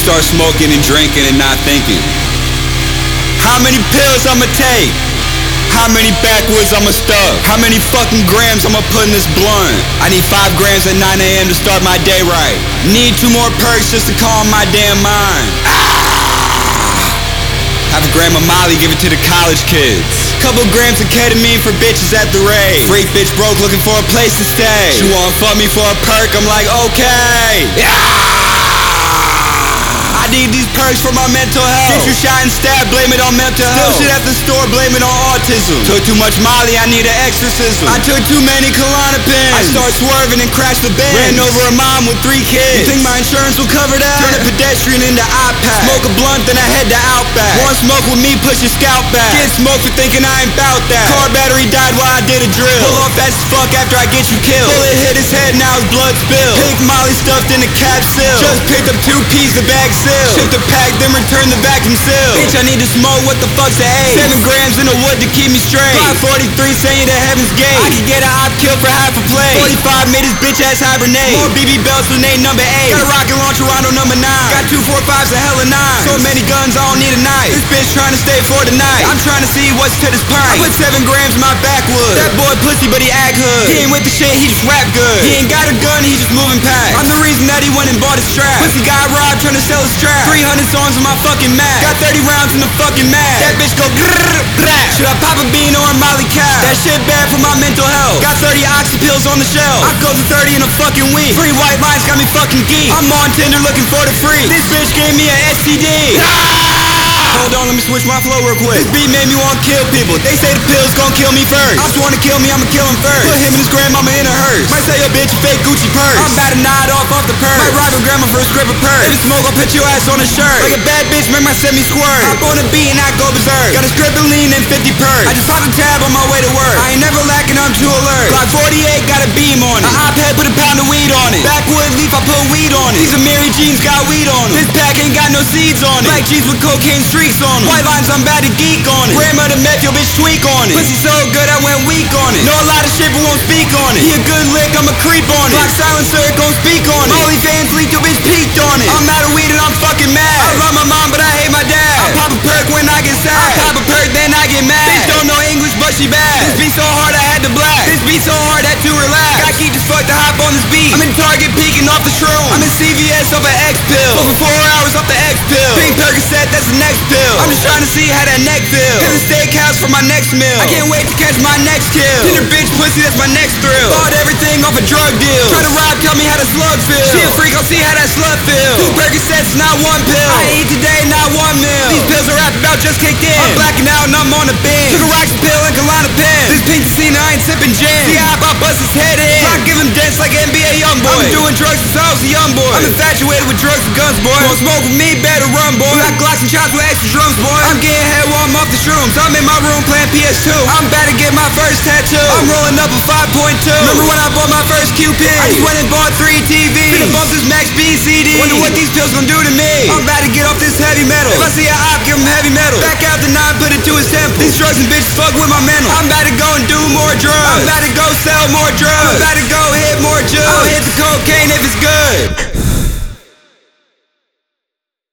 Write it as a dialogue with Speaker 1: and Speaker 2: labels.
Speaker 1: start smoking and drinking and not thinking. How many pills I'ma take? How many backwoods I'ma stuff? How many fucking grams I'ma put in this blunt? I need 5 grams at 9 a.m. to start my day right. Need 2 more perks just to calm my damn mind. Have a gram of Molly, give it to the college kids. Couple grams of ketamine for bitches at the rave. Freak bitch broke looking for a place to stay. She wanna fuck me for a perk, I'm like, okay. I need these perks for my mental health. Get you shot and stabbed, blame it on mental health. Still shit at the store, blame it on autism. Took too much Molly, I need an exorcism. I took too many Klonopins. I start swerving and crash the Benz. Ran over a mom with 3 kids. You think my insurance will cover that? Turn a pedestrian into iPad. Smoke a blunt, then I head to Outback. Want smoke with me, push your scalp back. Get smoked for thinking I ain't bout that. Car battery died while I did a drill. Pull off fast as fuck after I get you killed. Bullet hit his head, now his blood spilled. Pink Molly stuffed in a capsule. Just picked up 2 pieces, the bag sealed. Ship the pack, then return the vacuum seal. Bitch, I need to smoke, what the fuck's the age? 7 grams in the wood to keep me straight. 543 send you to heaven's gate. I could get an op kill for half a plate. 45 made his bitch ass hibernate. More BB belts with name number 8. Got a rocket launcher Rondo number 9. Got 2 45s, a hella 9. So many guns, I don't need a knife. This bitch trying to stay for the night. I'm trying to see what's to this pint. I put 7 grams in my backwood. That boy pussy, but he act hood. He ain't with the shit, he just rap good. He ain't got a gun, he just moving packs. I'm the reason that he went and bought a strap. Pussy got robbed trying to sell his trap. 300 songs on my fucking Mac. Got 30 rounds in the fucking mag. That bitch go grrrr, brrrr. Should I pop a bean or a Molly cow? That shit bad for my mental health. Got 30 oxy pills on the shelf. I go to 30 in a fucking week. 3 white lines got me fucking geek. I'm on Tinder looking for the free. This bitch gave me an STD. Hold on, let me switch my flow real quick. This beat made me wanna kill people. They say the pills gon' kill me first. Ops wanna kill me, I'ma kill him first. Put him and his grandmama in a hearse. Might say your bitch a fake Gucci purse. I'm about to nod off the purse. Might rob your grandma for a script of purse. If you smoke, I'll put your ass on a shirt. Like a bad bitch, make my semi squirt. Hop on a beat and I go berserk. Got a script of lean and 50 perks. I just popped a tab on my way to work. I ain't never lacking, I'm too alert. Glock 48 got a beam on it. An iPad put a pound of weed on it. Backwood leaf, I put weed on it. These Amiri jeans got weed on them. This pack ain't got no seeds on it. Black jeans with cocaine streaks on them. White lines, I'm about to geek on it. Grandmother meth, your bitch tweak on it. Pussy so good, I went weak on it. Know a lot of shit, but won't speak on it. He a good lick, I'm a creep on it. Glock silencer, gon' speak on it. Molly fans leaked, your bitch peaked on it. I'm out of weed and I'm fucking mad. I love my mom, but I hate my dad. I pop a perk when I get sad. I pop a perk, then I get mad. Bitch don't know English, but she bad. This beat so hard, I had to black. This beat so hard, had to relax. Got geeked as fuck to hop on this beat. I'm in Target peeking off the shroom. I'm in CVS off an X pill. Over 4 hours off the X pill. Pink Percocet, that's the next pill. I'm just trying to see how that neck feel. To the steakhouse for my next meal. I can't wait to catch my next kill. Tinder bitch pussy, that's my next thrill. Bought everything off a drug deal. Try to rob, tell me how the slug feel. She a freak, I'll see how that slut feel. 2 Percocets, not 1 pill. I eat today, not 1 meal. These pills are rap about just kicked in. I'm blacking out and I'm on a binge. Took a Roxy pill and Klonopin. This pink Cena, I ain't sipping gin. See how I bust his head in. Rock give him dents like NBA Youngboy. I'm doing drugs since I was a young boy. I'm infatuated with drugs and guns, boy. Won't smoke with me, better run, boy. We got Glocks and chops with extra drums, boy. I'm getting head while I'm off the shrooms. I'm in my room playing PS2. I'm about to get my first tattoo. I'm rolling up a 5.2. Remember when I bought my first QP? I just went and bought 3 TVs. Finna bump this Max B CD. Wonder what these pills gon' do to me. I'm about to get off this heavy metal. If I see a op, give him heavy metal. Back out the 9, put it to his temple. These drugs and bitches fuck with my mental. I'm about to go and do more drugs. I'm about to go sell more drugs. I'm about to go hit more jugs. I'll hit the cocaine if it's good.